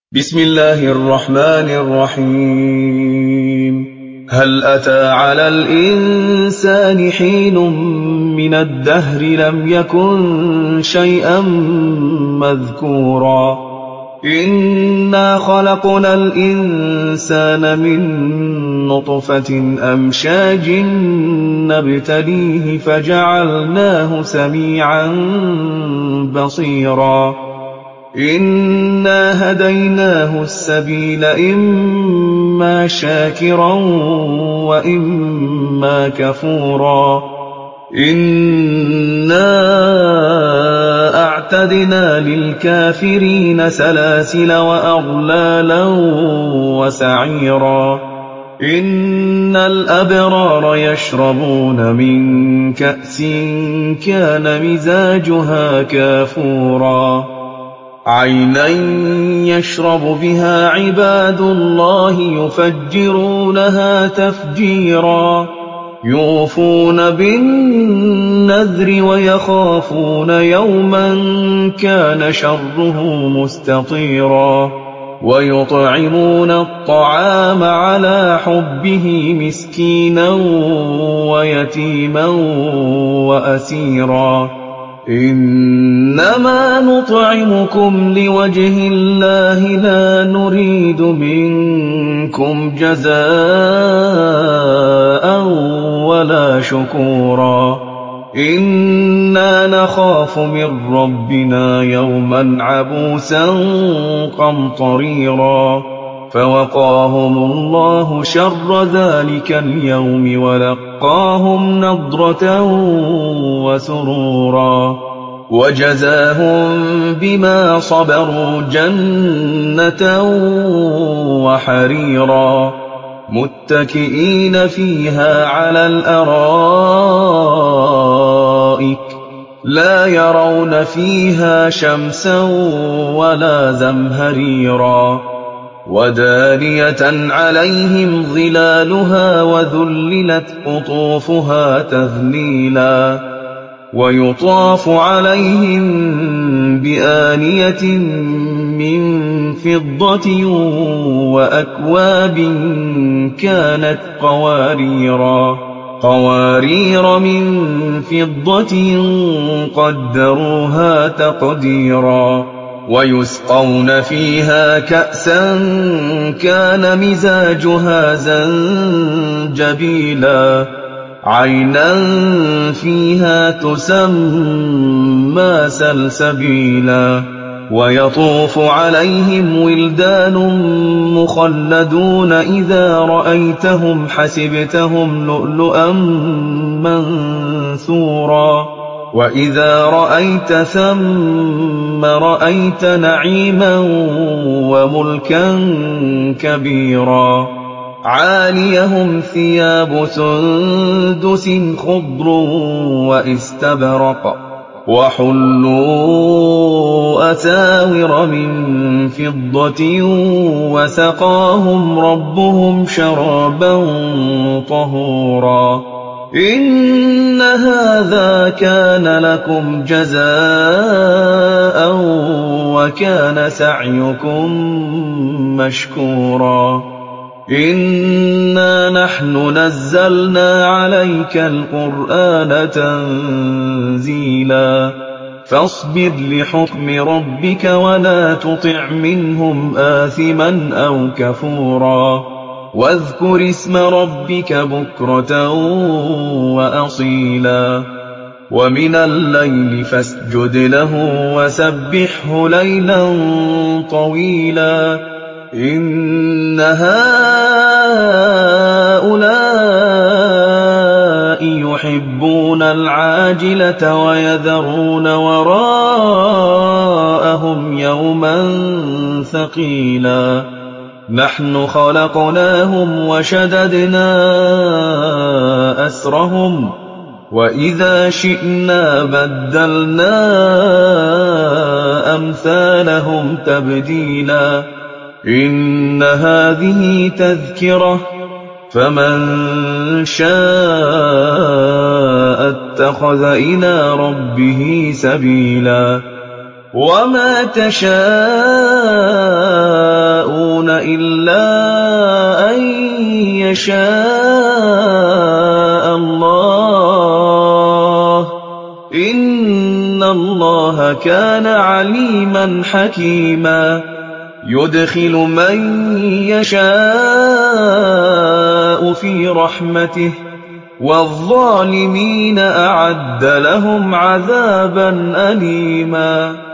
بسم الله الرحمن الرحيم. هل أتى على الإنسان حين من الدهر لم يكن شيئا مذكورا إنا خلقنا الإنسان من نطفة أمشاج نبتليه فجعلناه سميعا بصيرا إنا هديناه السبيل إما شاكرا وإما كفورا إنا أعتدنا للكافرين سلاسل وأغلالا وسعيرا إن الأبرار يشربون من كأس كان مزاجها كافورا عينا يشرب بها عباد الله يفجرونها تفجيرا يوفون بالنذر ويخافون يوما كان شره مستطيرا ويطعمون الطعام على حبه مسكينا ويتيما وأسيرا إنما نطعمكم لوجه الله لا نريد منكم جزاء ولا شكورا إنا نخاف من ربنا يوما عبوسا قمطريرا فوقاهم الله شر ذلك اليوم ولقاهم نضرة وسرورا وجزاهم بما صبروا جنة وحريرا متكئين فيها على الأرائك لا يرون فيها شمسا ولا زمهريرا ودانية عليهم ظلالها وذللت قطوفها تذليلا ويطاف عليهم بآنية من فضة وأكواب كانت قوارير من فضة قدروها تقديرا ويسقون فيها كأسا كان مزاجها زنجبيلا عينا فيها تسمى سلسبيلا ويطوف عليهم ولدان مخلدون إذا رأيتهم حسبتهم لؤلؤا منثورا وإذا رأيت ثم رأيت نعيما وملكا كبيرا عاليهم ثياب سندس خضر وإستبرق وحلوا أساور من فضة وسقاهم ربهم شرابا طهورا إن هذا كان لكم جزاء وكان سعيكم مشكورا إنا نحن نزلنا عليك القرآن تنزيلا فاصبر لحكم ربك ولا تطع منهم آثما أو كفورا واذكر اسم ربك بكرة وأصيلا ومن الليل فاسجد له وسبحه ليلا طويلا إن هؤلاء يحبون العاجلة ويذرون وراءهم يوما ثقيلا نحن خلقناهم وشددنا أسرهم وإذا شئنا بدلنا أمثالهم تبديلا إن هذه تذكرة فمن شاء اتخذ إلى ربه سبيلا وما تشاءون يَشَاءَ اللَّهُ ۚ إِنَّ اللَّهَ كَانَ عَلِيمًا حَكِيمًا يُدْخِلُ مَن يَشَاءُ فِي رَحْمَتِهِ ۚ وَالظَّالِمِينَ أَعَدَّ لَهُمْ عَذَابًا أَلِيمًا